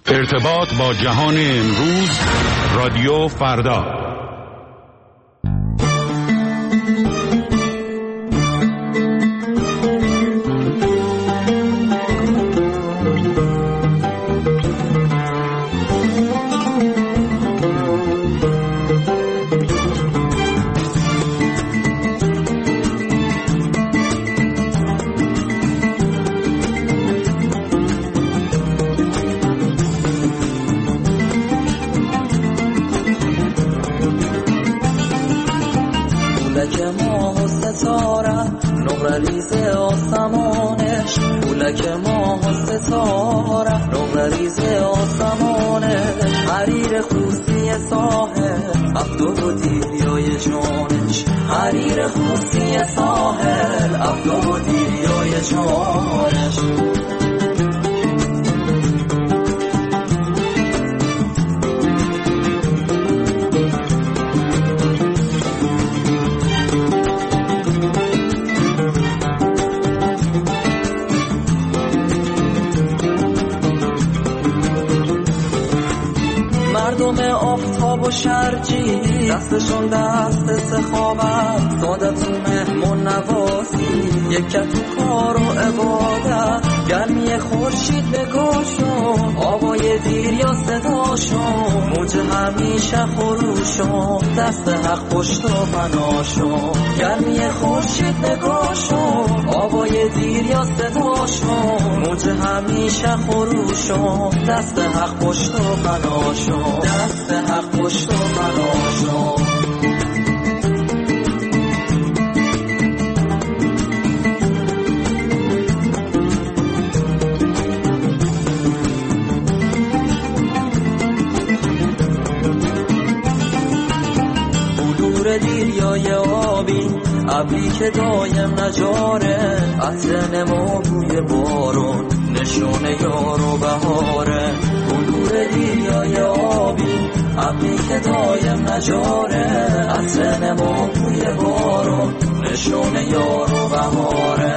ارتباط با جهان امروز، رادیو فردا. حریر خوستی ساحل افغان و دیریای جانش مردم آفتاب و شرجی دستشون دست سخاوت ساده تو مهمون نوازی یکت تو کار و عبادت گرمی خورشید نگاشون آوای دیر یا صداشون موج همیشه خروشون دست حق پشت و پناشون گرمی خورشید نگاشون آوای دیر یا صداشون موج همیشه خروشون دست حق پشت و پناشون دست حق پشت و پناشون دیریای آبی ابری که دایم نجاره عطر نما بوی بارون نشون یار و بهاره بلور دیریای آبی ابری که دایم نجاره عطر نما بوی بارون نشون یار و بهاره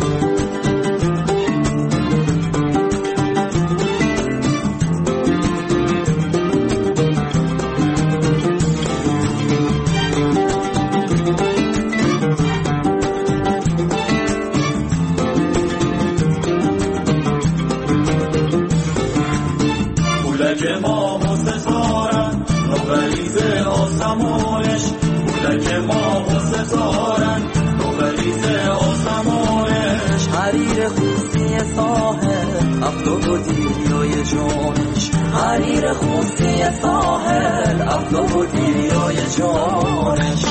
حریر خوستی ساحل افغان و دیریای جانش حریر خوستی ساحل افغان و دیریای جانش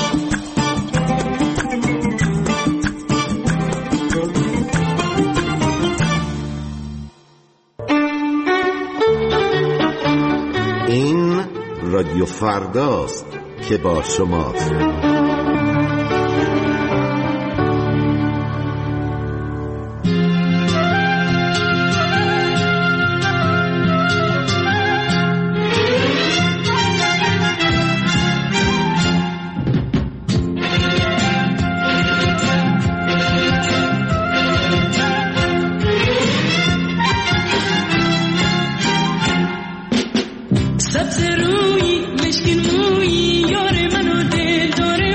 این رادیو فرداست که با شماست. سبز روی مشکین موی یار منو دل داره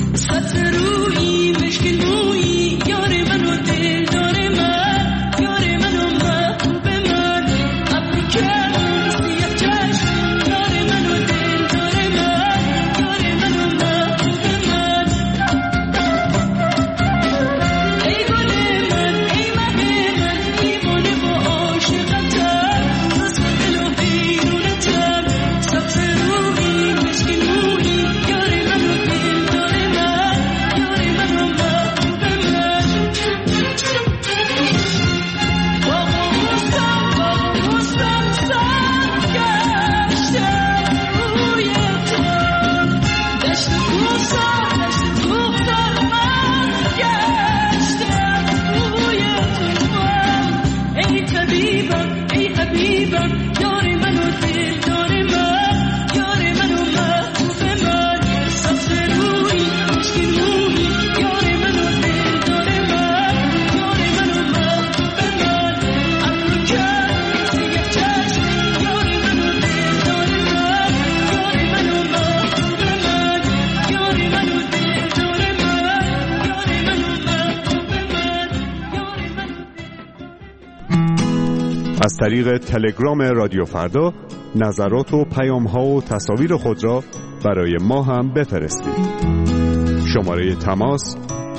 از طریق تلگرام رادیو فردا نظرات و پیام‌ها و تصاویر خود را برای ما هم بفرستید. شماره تماس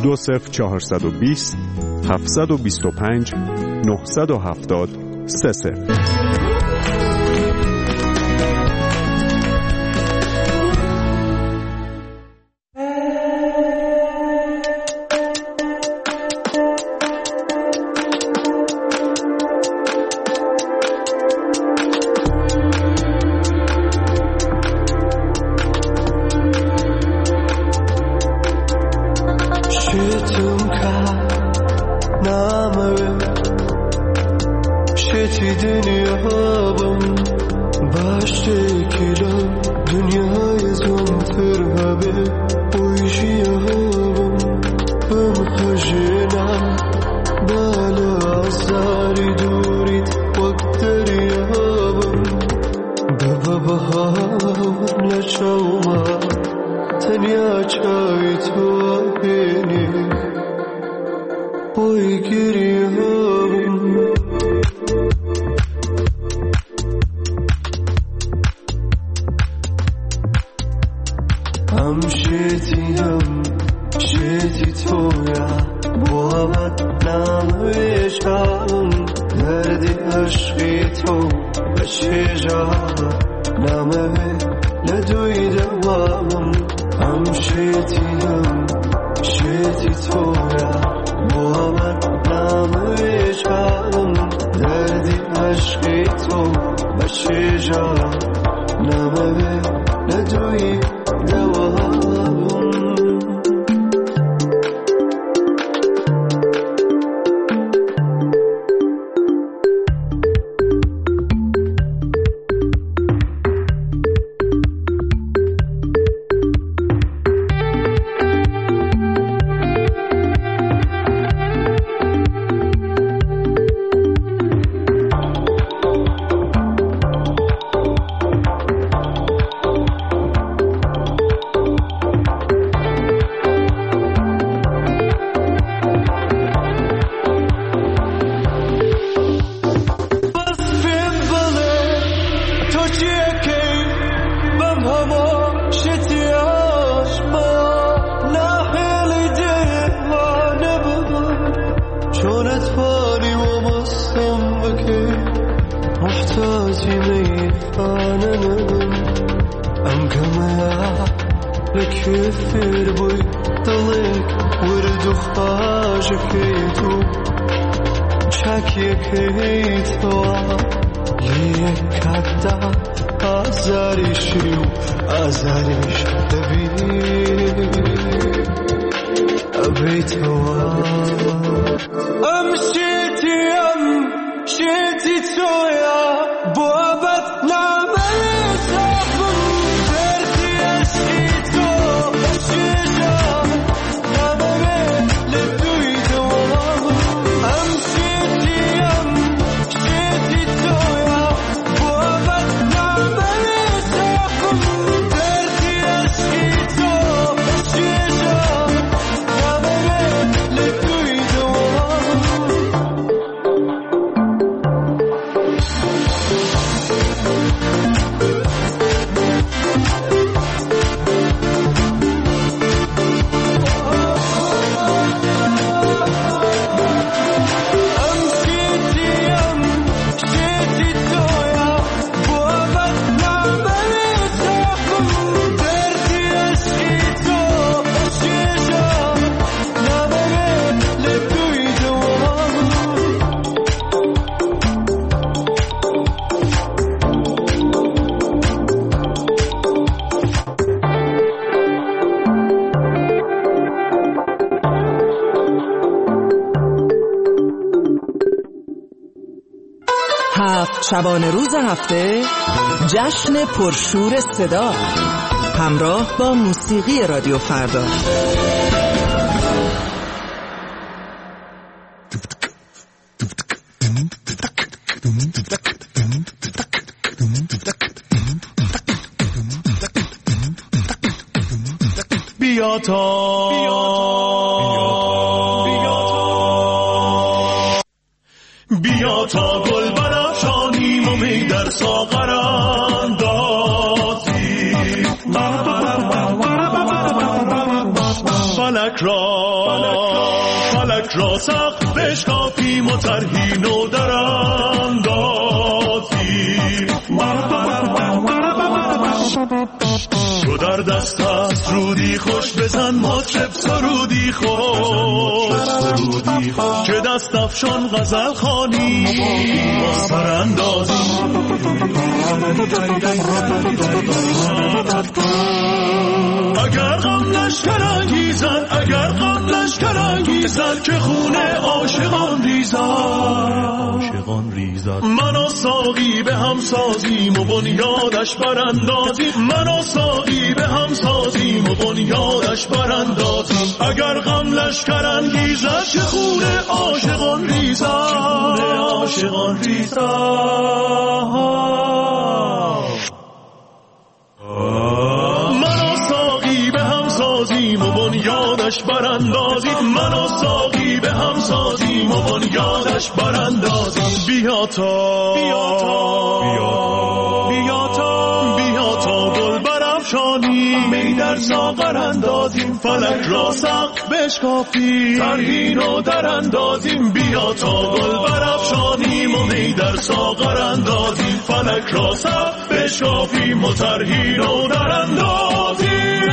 20420 725 970 30. She's 7 شبانه روز هفته جشن پرشور صدا همراه با موسیقی رادیو فردا. بیا تا گل برافشانیم و می در ساغر اندازیم، فلک را سقف بشکافیم و طرحی نو در اندازیم. تو در دست است رودی خوش، بزن مطرب سرودی خوش، که دست افشان غزل خوانی با سراندازی. اگر غم لشکر انگیزد که خون عاشقان ریزد، من و ساقی به هم سازیم و بنیادش براندازیم، اگر غم لشکر انگیزد که خون عاشقان ریزد. من و ساقی به هم سازیم و بنیادش براندازیم، بیا تا گل برافشانیم، می در ساغر اندازیم، فلک را سقف بشکافیم، طرحی نو در اندازیم. بیا تا گل برافشانیم و می در ساغر اندازیم، فلک را سقف بشکافیم و طرحی نو در اندازیم.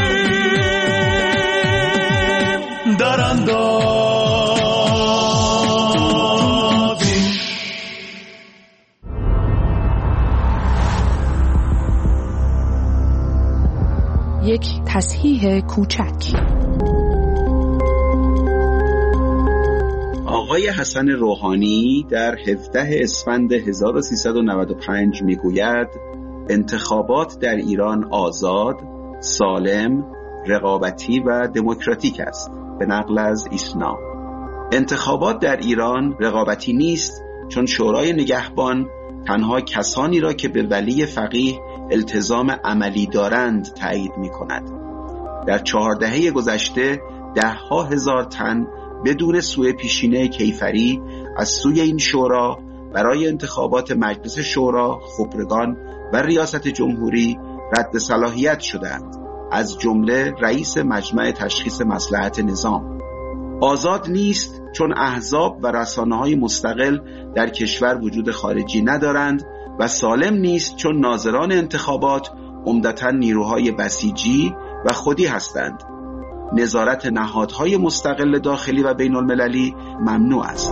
یک تصحیح کوچک. آقای حسن روحانی در 17 اسفند 1395 میگوید انتخابات در ایران آزاد، سالم، رقابتی و دموکراتیک است. به نقل از ایسنا. انتخابات در ایران رقابتی نیست، چون شورای نگهبان تنها کسانی را که به ولی فقیه التزام عملی دارند تایید می کند. در 4 دهه گذشته 10,000 تن بدون سوء پیشینه کیفری از سوی این شورا برای انتخابات مجلس شورا، خبرگان و ریاست جمهوری رد صلاحیت شدند، از جمله رئیس مجمع تشخیص مصلحت نظام. آزاد نیست چون احزاب و رسانه‌های مستقل در کشور وجود خارجی ندارند و سالم نیست چون ناظران انتخابات عمدتاً نیروهای بسیجی و خودی هستند. نظارت نهادهای مستقل داخلی و بین المللی ممنوع است.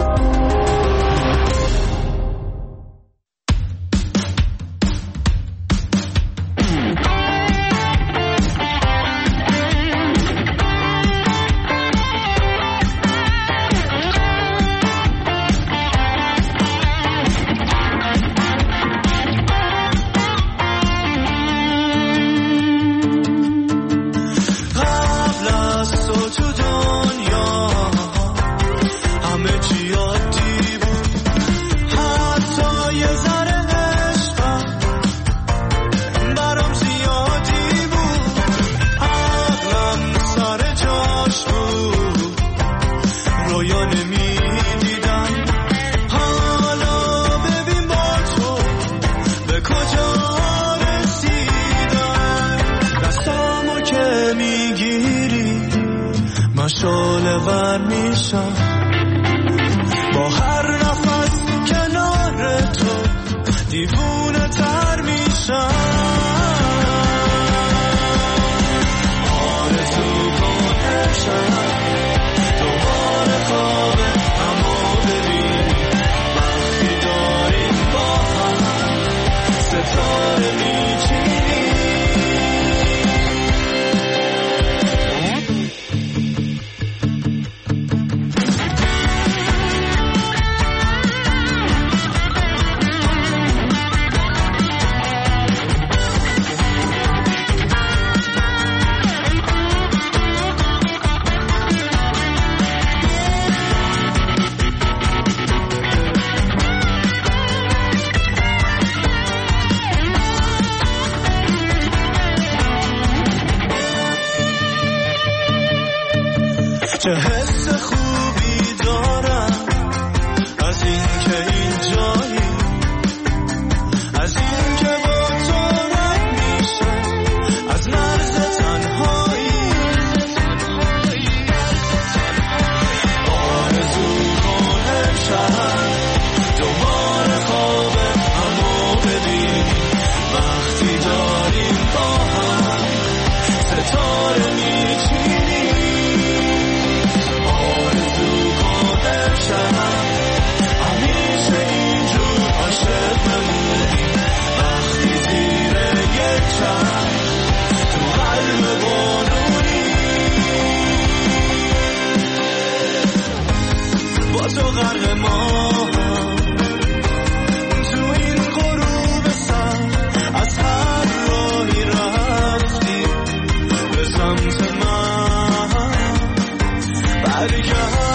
شعله ور میشم با هر نفس کنار تو، دیوونه تر میشم. آرزو کن امشب دوباره خواب همو ببینیم، وقتی داریم با هم ستاره میچینیم. چه حس خوبی دارم از این که اینجایی، از این که با تو رد میشم از مرز تنهایی. آرزو کنم شب دوباره خواب همو ببینیم وقتی داریم با هم ستاره میچینیم. آرزو کنم شب همیشه اینجور عاشق بمونیم وقتی زیر یک چشم تو قلب بارونی با تو غرق ما تو این غروب سر از هر راهی رفتی به سمت من برگرد.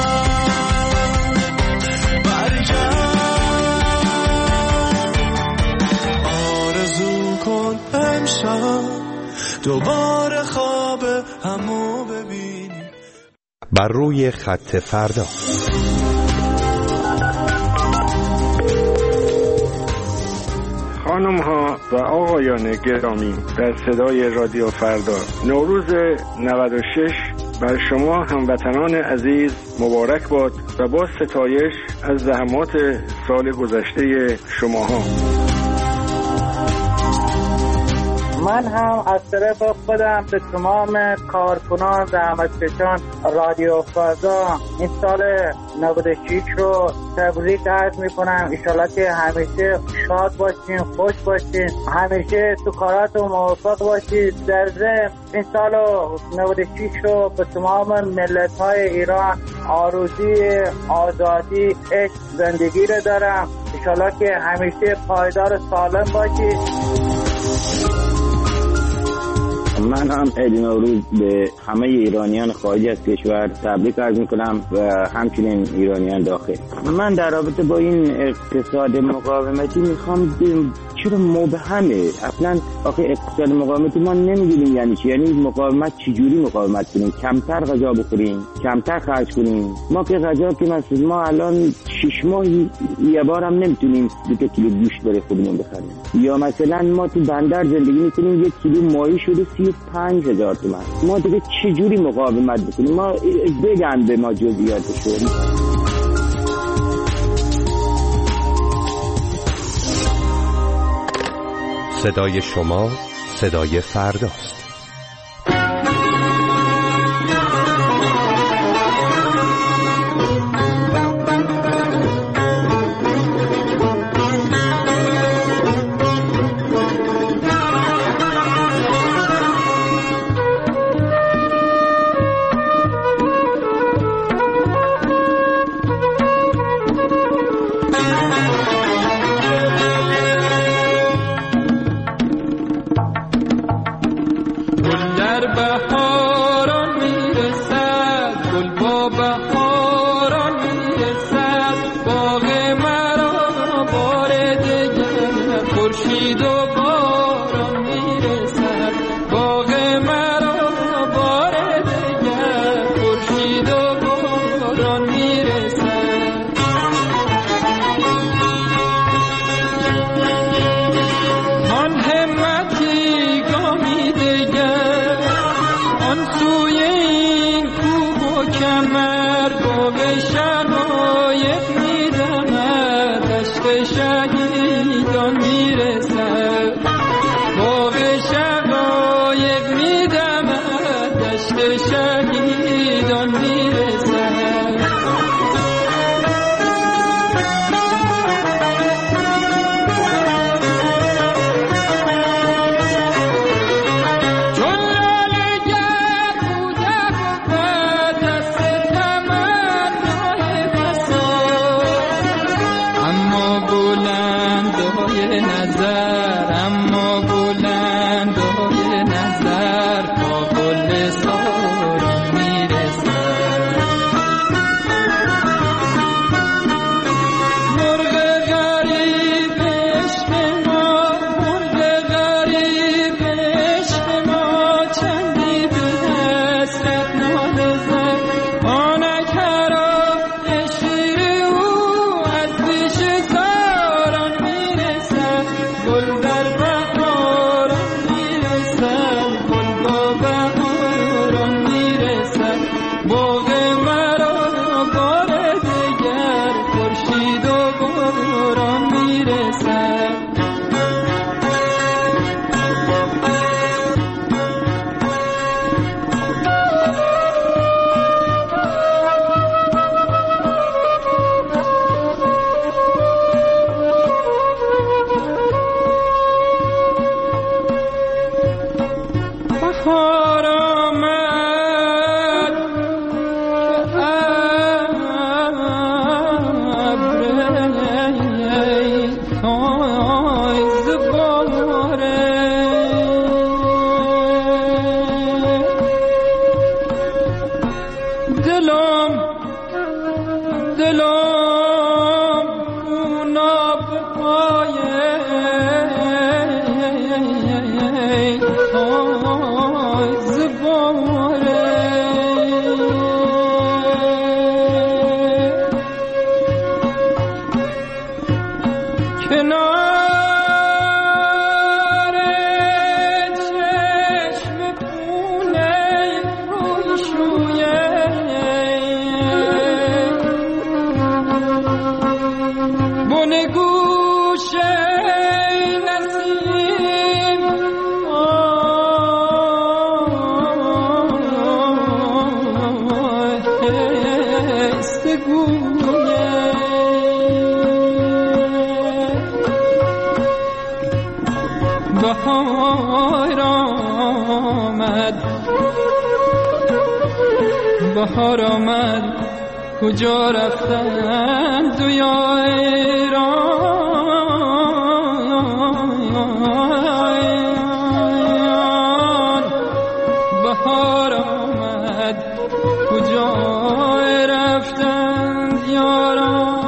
آرزو کن امشب دوباره خواب همو ببینی. بر روی خط فردا. خانم ها و آقایان گرامی، در صدای رادیو فردا نوروز 96 بر شما هموطنان عزیز مبارک باد و با ستایش از زحمات سال گذشته شماها. من هم از طرف خودم به تمام کارکنان زحمتکشان رادیو فردا این سال 96 رو تبریک عرض میکنم. انشالله که همیشه شاد باشین، خوش باشین، همیشه تو کاراتون موفق باشید. در ضمن این سال 96 رو به تمام ملت های ایران آرزوی آزادی، عشق، زندگی رو دارم. انشالله که همیشه پایدار سالم باشید. من هم عید نوروز به همه ایرانیان خارج از کشور تبریک عرض میکنم و همچنین ایرانیان داخل. من در رابطه با این اقتصاد مقاومتی میخوام بگم چرا مبهمه اصلا. آخه اقتصاد مقاومتی ما نمیدونیم یعنی چی، یعنی مقاومت چجوری مقاومت کنیم؟ کمتر غذا بخوریم، کمتر خرج کنیم. ما که غذا که مثلا ما الان 6 ماه یه بارم نمیتونیم 2 کیلو گوشت برای خودمون بخریم، یا مثلا ما تو بندر زندگی میکنیم 1 کیلو ماهی شده 35,000 تومان. ما دیگه چجوری مقاومت بکنیم؟ ما بگن به ما جزئیاتشو. صدای شما صدای فرداست. دلم اونا به پایه زباره کنار چشم خونه روی شویه بونه گوشه نسیم استگویه بهار آمد کجا رفتن دویا ایران بهار آمد کجا رفتن یاران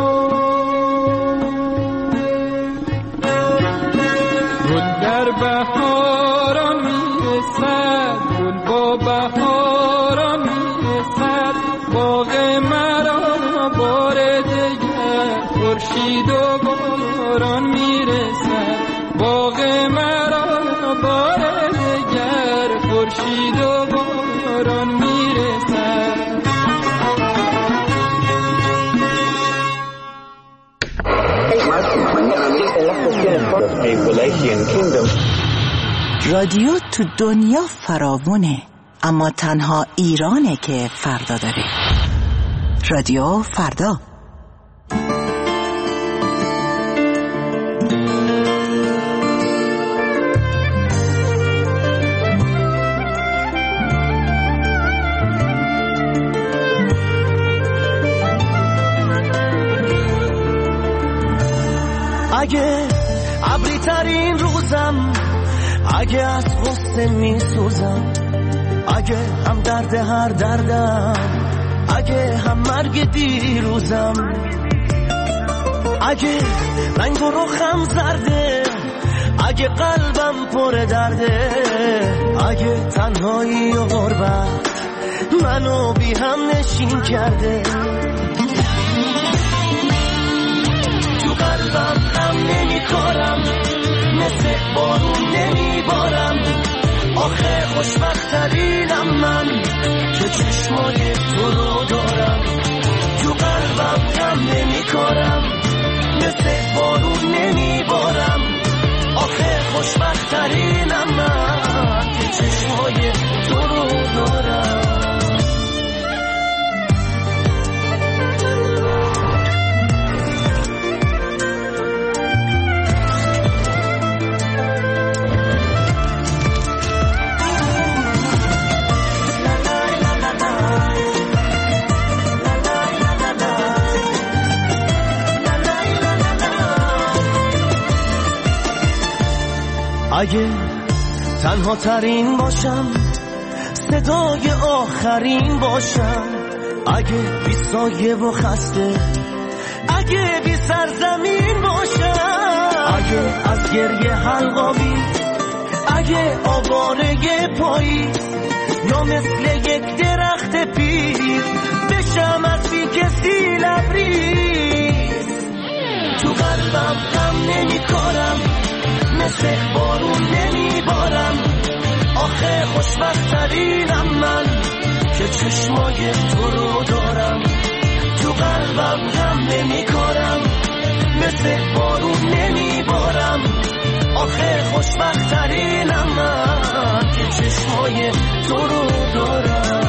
گل در بهاران میرسد گل با بهاران میرسد باغ مرا بار دگر خورشید و باران میرسد باغ مرا بار دگر خورشید و باران میرسد رادیو تو دنیا فراوونه، اما تنها ایرانه که فردا داره. رادیو فردا. اگه ابری ترین روزم، اگه از غصه می سوزم، اگه هم درد هر دردم، اگه هم مرگ دیروزم، اگه رنگ و رخم زرده، اگه قلبم پر درده، اگه تنهایی و غربت منو بی هم نشین کرده، تو قلبم غم نمی کارم، مثل بارون نمی بارم، آخه خوشبخت ترینم من که چشمای تو رو دارم، تو قلبم غم نمی کارم، مثل بارون نمی بارم، آخه خوشبخت ترینم من که چشمای تو رو دارم. اگه تنها ترین باشم، صدای آخرین باشم، اگه بی سایه و خسته، اگه بی سرزمین باشم، اگه از گریه حلقاوی، اگه آواره پاییز، یا مثل یک درخت پیر بشم از بی کسی لبریز، تو قلبم غم نمی کارم، مثل بارون نمی بارم، آخه خوشبخت ترینم من که چشمای تو رو دارم، تو قلبم غم نمی کارم، مثل بارون نمی بارم، آخه خوشبخت ترینم من که چشمای تو رو دارم.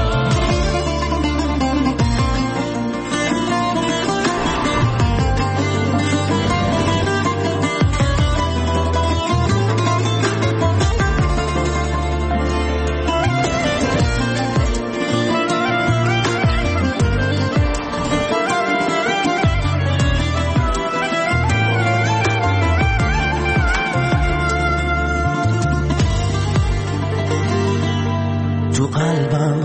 تو قلبم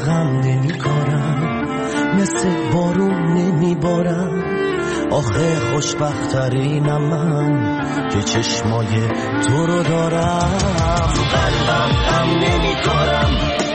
بارم. آخه خوشبخترینم من که چشمای تو رو دارم. قلبم غم نمی کارم